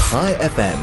High FM,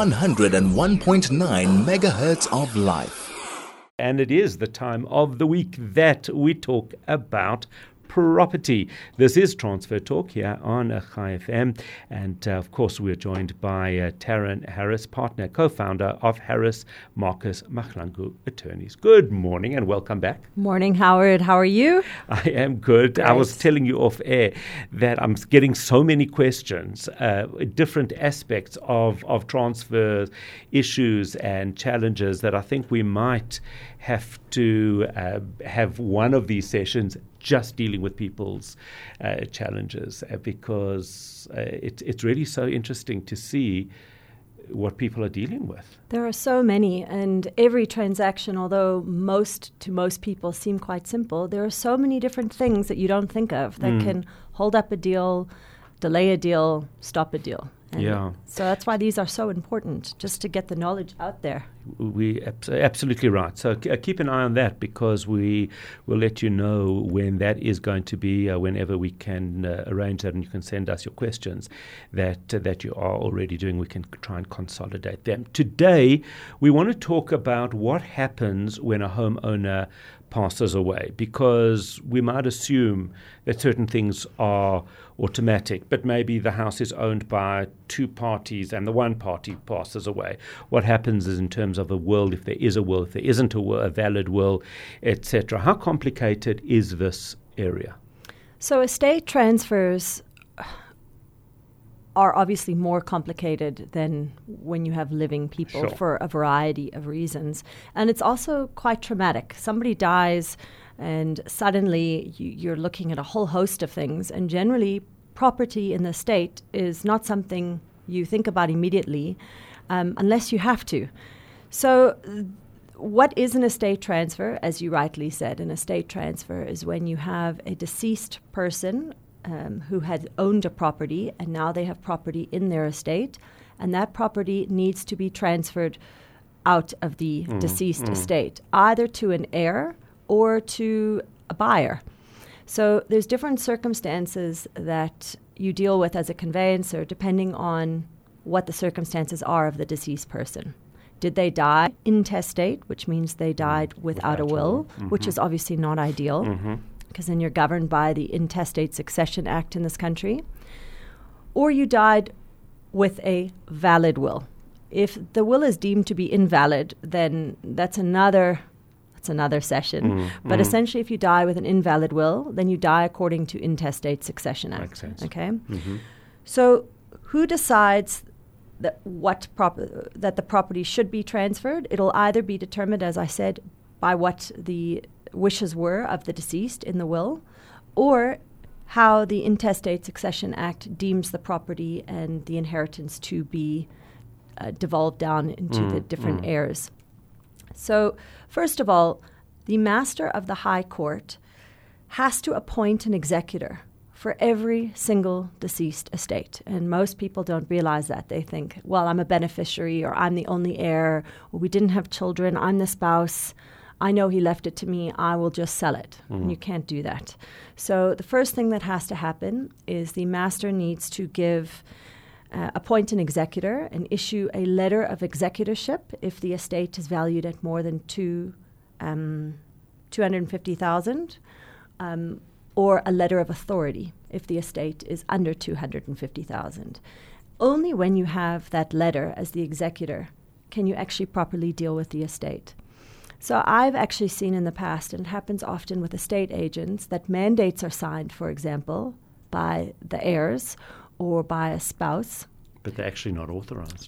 101.9 megahertz of life. And it is the time of the week that we talk about property. This is Transfer Talk here on High FM. And of course, we're joined by Taryn Harris, partner, co-founder of Harris Marcus Mahlangu Attorneys. Good morning and welcome back. Morning, Howard. How are you? I am good. Great. I was telling you off air that I'm getting so many questions, different aspects of transfer issues and challenges that I think we might have to have one of these sessions just dealing with people's challenges because it's really so interesting to see what people are dealing with. There are so many, and every transaction, although most people seem quite simple, there are so many different things that you don't think of that can hold up a deal, delay a deal, stop a deal. And so that's why these are so important, just to get the knowledge out there. Absolutely right. So keep an eye on that because we will let you know when that is going to be, whenever we can arrange that, and you can send us your questions that you are already doing. We can try and consolidate them. Today, we want to talk about what happens when a homeowner passes away, because we might assume that certain things are automatic, but maybe the house is owned by two parties and the one party passes away. What happens is in terms of a will, if there is a will, if there isn't a will, a valid will, etc. How complicated is this area? So estate transfers are obviously more complicated than when you have living people for a variety of reasons. And it's also quite traumatic. Somebody dies and suddenly you're looking at a whole host of things. And generally, property in the estate is not something you think about immediately unless you have to. So what is an estate transfer? As you rightly said, an estate transfer is when you have a deceased person who had owned a property, and now they have property in their estate, and that property needs to be transferred out of the deceased estate, either to an heir or to a buyer. So there's different circumstances that you deal with as a conveyancer depending on what the circumstances are of the deceased person. Did they die intestate, which means they died without a will, which is obviously not ideal. Because then you're governed by the Intestate Succession Act in this country. Or you died with a valid will. If the will is deemed to be invalid, then that's another session. But essentially, if you die with an invalid will, then you die according to Intestate Succession Act. Makes sense. Okay? So who decides that that the property should be transferred? It'll either be determined, as I said, by what the wishes were of the deceased in the will, or how the Intestate Succession Act deems the property and the inheritance to be devolved down into the different heirs. So, first of all, the Master of the High Court has to appoint an executor for every single deceased estate. And most people don't realize that. They think, well, I'm a beneficiary, or I'm the only heir, or we didn't have children, I'm the spouse, I know he left it to me, I will just sell it. And you can't do that. So the first thing that has to happen is the master needs to appoint an executor and issue a letter of executorship if the estate is valued at more than 250,000, or a letter of authority if the estate is under 250,000. Only when you have that letter as the executor can you actually properly deal with the estate. So I've actually seen in the past, and it happens often with estate agents, that mandates are signed, for example, by the heirs or by a spouse. But they're actually not authorized.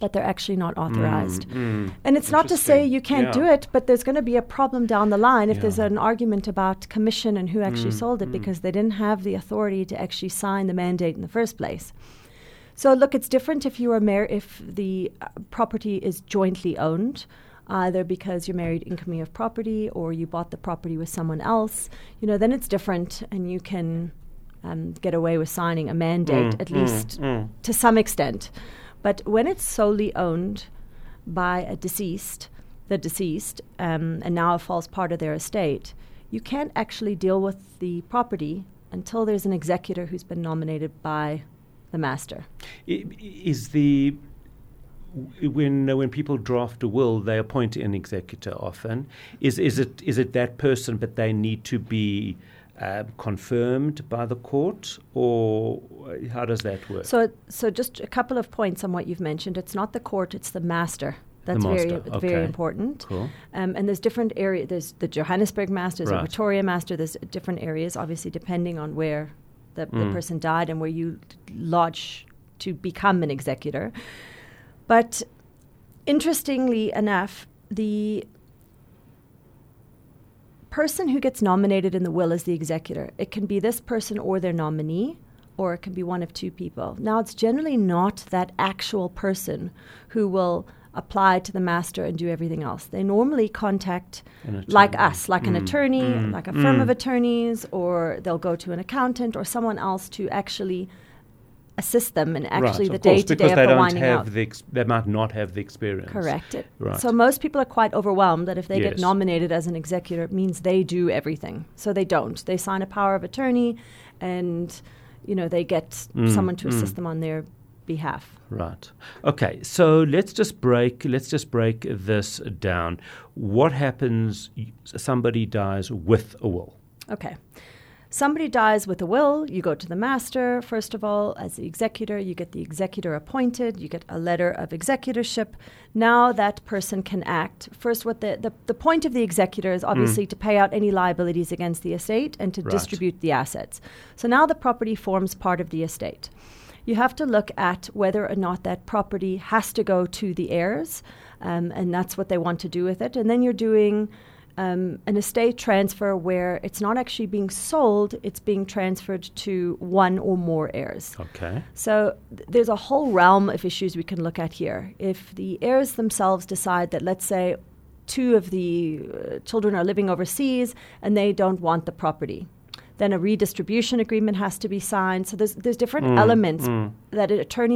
And it's not to say you can't do it, but there's going to be a problem down the line if there's an argument about commission and who actually sold it because they didn't have the authority to actually sign the mandate in the first place. So look, it's different if if the property is jointly owned, either because you're married in commune of property or you bought the property with someone else. Then it's different, and you can get away with signing a mandate, at least to some extent. But when it's solely owned by the deceased, and now it falls part of their estate, you can't actually deal with the property until there's an executor who's been nominated by the master. Is the when people draft a will, they appoint an executor often. Is it that person, but they need to be confirmed by the court, or how does that work? So just a couple of points on what you've mentioned. It's not the court; it's the master. That's very important. Cool. And there's different areas. There's the Johannesburg master, there's Right. the Pretoria master. There's different areas, obviously, depending on where the person died and where you lodge to become an executor. But interestingly enough, the person who gets nominated in the will is the executor. It can be this person or their nominee, or it can be one of two people. Now, it's generally not that actual person who will apply to the master and do everything else. They normally contact, like us, like an attorney, like a firm of attorneys, or they'll go to an accountant or someone else to actually assist them in actually the day-to-day of the winding out. They might not have the experience. Correct. Right. So most people are quite overwhelmed that if they Yes. get nominated as an executor, it means they do everything. So they don't. They sign a power of attorney, and they get someone to assist them on their behalf. Right. Okay. So let's just break this down. What happens? Somebody dies with a will. Okay. Somebody dies with a will, you go to the master, first of all, as the executor, you get the executor appointed, you get a letter of executorship. Now that person can act. First, what the point of the executor is obviously to pay out any liabilities against the estate and to distribute the assets. So now the property forms part of the estate. You have to look at whether or not that property has to go to the heirs, and that's what they want to do with it. And then you're doing an estate transfer where it's not actually being sold, it's being transferred to one or more heirs. Okay. So there's a whole realm of issues we can look at here. If the heirs themselves decide that, let's say, two of the children are living overseas and they don't want the property, then a redistribution agreement has to be signed. So there's different elements that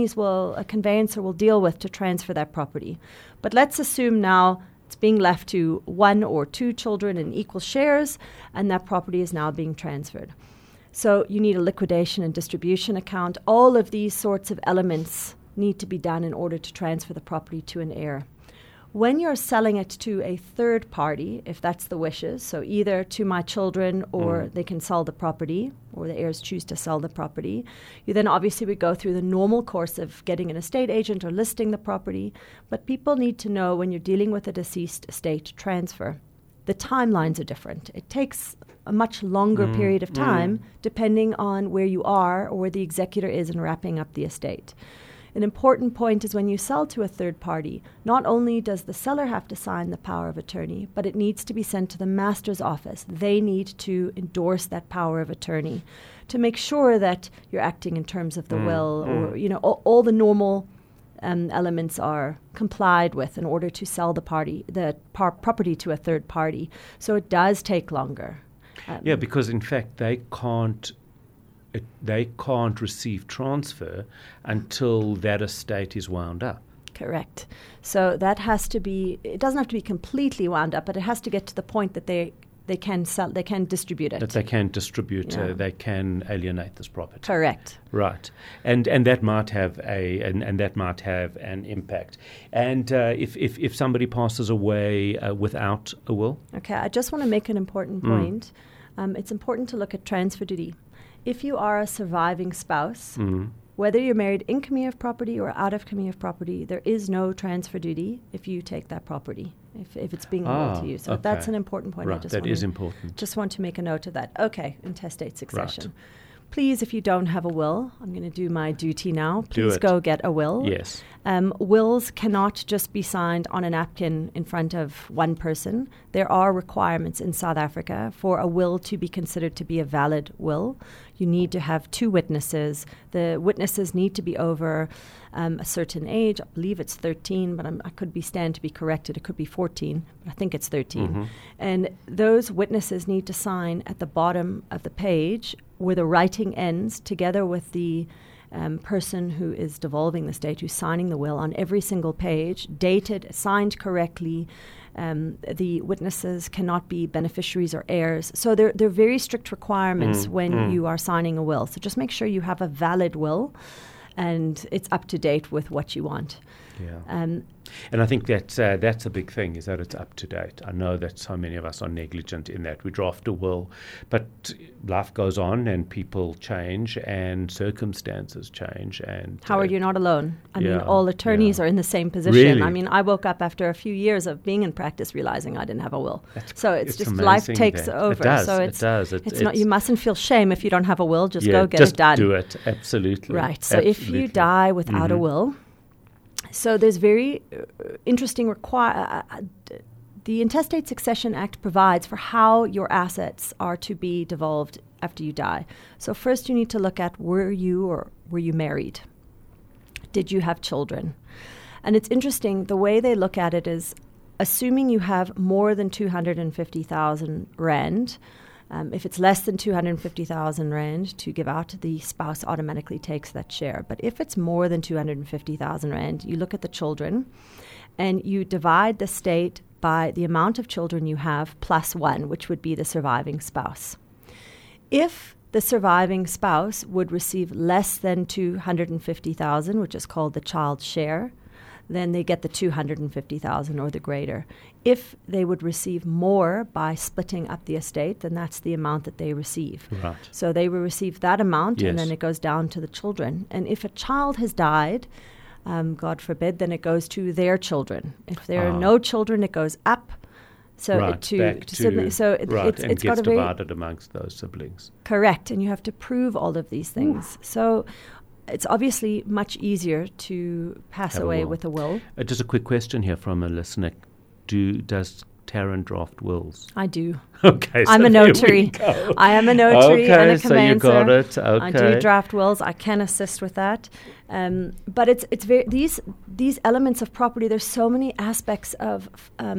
a conveyancer will deal with to transfer that property. But let's assume now it's being left to one or two children in equal shares, and that property is now being transferred. So you need a liquidation and distribution account. All of these sorts of elements need to be done in order to transfer the property to an heir. When you're selling it to a third party, if that's the wishes, so either to my children or they can sell the property, or the heirs choose to sell the property, you then obviously would go through the normal course of getting an estate agent or listing the property. But people need to know when you're dealing with a deceased estate transfer, the timelines are different. It takes a much longer period of time depending on where you are or where the executor is in wrapping up the estate. An important point is when you sell to a third party, not only does the seller have to sign the power of attorney, but it needs to be sent to the master's office. They need to endorse that power of attorney to make sure that you're acting in terms of the will, or all the normal elements are complied with in order to sell the property to a third party. So it does take longer. Because in fact they can't receive transfer until that estate is wound up. Correct. So that has to be, it doesn't have to be completely wound up, but it has to get to the point that they can sell, they can distribute it. That they can distribute, they can alienate this property. Correct. Right. And that might have an impact. And if somebody passes away without a will? Okay, I just want to make an important point. It's important to look at transfer duty. If you are a surviving spouse, whether you're married in commune of property or out of commune of property, there is no transfer duty if you take that property, if it's being willed to you. So that's an important point. Right, that is important. Just want to make a note of that. Okay, intestate succession. Right. Please, if you don't have a will, I'm going to do my duty now. Please go get a will. Yes. Wills cannot just be signed on a napkin in front of one person. There are requirements in South Africa for a will to be considered to be a valid will. You need to have two witnesses. The witnesses need to be over a certain age. I believe it's 13, but I could stand to be corrected. It could be 14, but I think it's 13. And those witnesses need to sign at the bottom of the page where the writing ends, together with the person who is devolving the estate, who's signing the will, on every single page, dated, signed correctly. The witnesses cannot be beneficiaries or heirs. So there are very strict requirements when you are signing a will. So just make sure you have a valid will. and it's up to date with what you want. Yeah. And I think that's a big thing, is that it's up to date. I know that so many of us are negligent in that. We draft a will, but life goes on and people change and circumstances change. And Howard, you're not alone. I mean, yeah, all attorneys are in the same position. Really? I mean, I woke up after a few years of being in practice realizing I didn't have a will. So it's just amazing life takes that. over. It does. So It does. It's not. You mustn't feel shame if you don't have a will. Just yeah, go get just it done. do it. Absolutely. Right. So if you die without a will, so there's very interesting the Intestate Succession Act provides for how your assets are to be devolved after you die. So first you need to look at, were you married? Did you have children? And it's interesting, the way they look at it is, assuming you have more than 250,000 rand, if it's less than 250,000 rand to give out, the spouse automatically takes that share. But if it's more than 250,000 rand, you look at the children and you divide the estate by the amount of children you have plus one, which would be the surviving spouse. If the surviving spouse would receive less than 250,000, which is called the child share, then they get the 250,000 or the greater. If they would receive more by splitting up the estate, then that's the amount that they receive. Right. So they will receive that amount, Yes. and then it goes down to the children. And if a child has died, God forbid, then it goes to their children. If there are no children, it goes up. So right, back to, so it, right, it's and got gets a very divided amongst those siblings. correct, and you have to prove all of these things. So it's obviously much easier to pass Have a away will. with a will. Just a quick question here from a listener. Does Taryn draft wills? I do. Okay, so I'm a there we notary. go. I am a notary Okay, and a so you got conveyancer. it. I Okay. do draft wills. I can assist with that. But it's very these elements of property. There's so many aspects of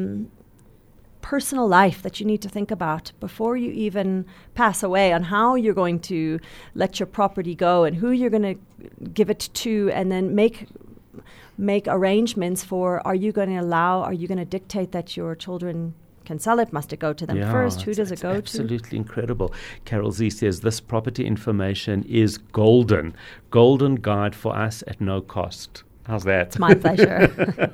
personal life that you need to think about before you even pass away, on how you're going to let your property go and who you're going to give it to, and then make arrangements for, are you going to dictate that your children can sell it? Must it go to them first? Who does it go to? Absolutely incredible. Carol Z says, this property information is golden guide for us at no cost. How's that? It's my pleasure.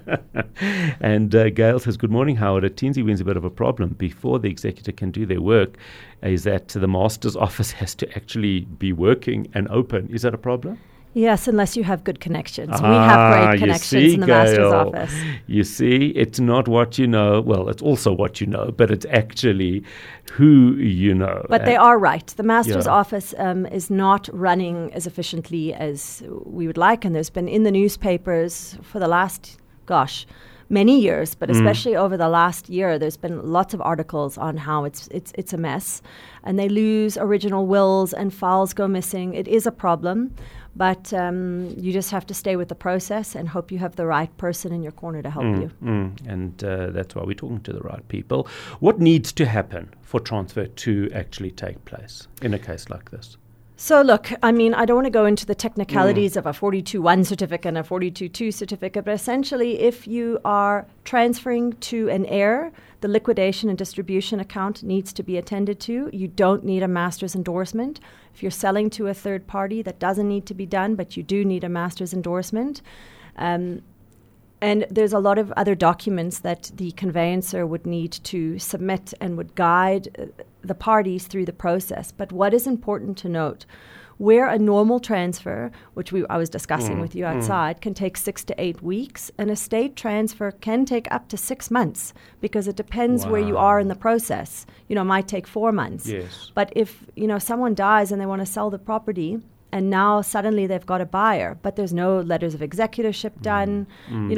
And Gail says, good morning, Howard. At Teensy Ween's a bit of a problem. Before the executor can do their work, is that the master's office has to actually be working and open. Is that a problem? Yes, unless you have good connections. We have great connections in the master's office. You see, it's not what you know. Well, it's also what you know, but it's actually who you know. But they are right. The master's office is not running as efficiently as we would like, and there's been in the newspapers for the last, many years, but especially over the last year, there's been lots of articles on how it's a mess, and they lose original wills and files go missing. It is a problem. But you just have to stay with the process and hope you have the right person in your corner to help you. And that's why we're talking to the right people. What needs to happen for transfer to actually take place in a case like this? So look, I mean, I don't want to go into the technicalities of a 42.1 certificate and a 42.2 certificate, but essentially if you are transferring to an heir, the liquidation and distribution account needs to be attended to. You don't need a master's endorsement. If you're selling to a third party, that doesn't need to be done, but you do need a master's endorsement. And there's a lot of other documents that the conveyancer would need to submit and would guide the parties through the process. But what is important to note, where a normal transfer, which I was discussing with you outside, can take 6 to 8 weeks, an estate transfer can take up to 6 months because it depends where you are in the process. It might take 4 months. Yes. But if, someone dies and they want to sell the property, and now suddenly they've got a buyer, but there's no letters of executorship done.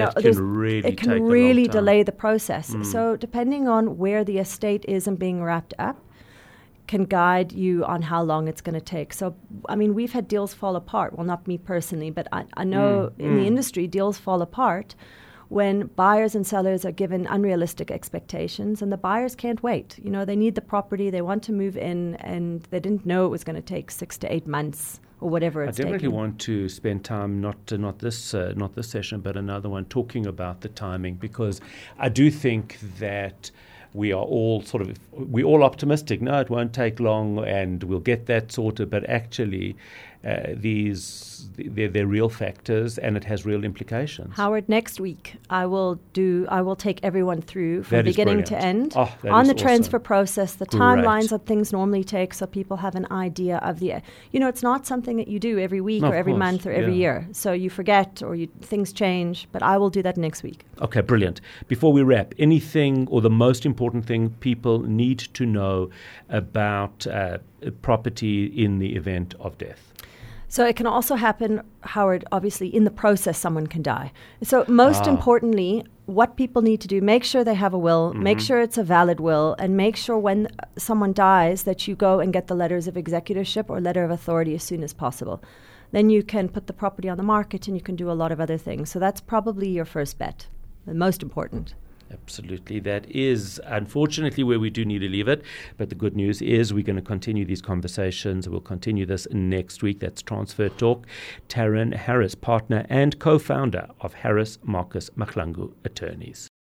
It can really delay the process. So depending on where the estate is and being wrapped up, can guide you on how long it's going to take. So, I mean, we've had deals fall apart. Well, not me personally, but I know in the industry, deals fall apart when buyers and sellers are given unrealistic expectations, and the buyers can't wait. They need the property, they want to move in, and they didn't know it was going to take 6 to 8 months or whatever it's taking. I definitely want to spend time, not this session, but another one, talking about the timing, because I do think that we're all optimistic. No, it won't take long and we'll get that sorted. But actually, they're real factors, and it has real implications. Howard, next week I will take everyone through from beginning to end on the transfer process, the timelines that things normally take, so people have an idea of it's not something that you do every week or every month or every year. So you forget or things change, but I will do that next week. Okay, brilliant. Before we wrap, anything or the most important thing people need to know about property in the event of death? So it can also happen, Howard, obviously, in the process someone can die. So most importantly, what people need to do, make sure they have a will, make sure it's a valid will, and make sure when someone dies that you go and get the letters of executorship or letter of authority as soon as possible. Then you can put the property on the market and you can do a lot of other things. So that's probably your first bet, the most important. Absolutely. That is unfortunately where we do need to leave it. But the good news is we're going to continue these conversations. We'll continue this next week. That's Transfer Talk. Taryn Harris, partner and co-founder of Harris Marcus Mahlangu Attorneys.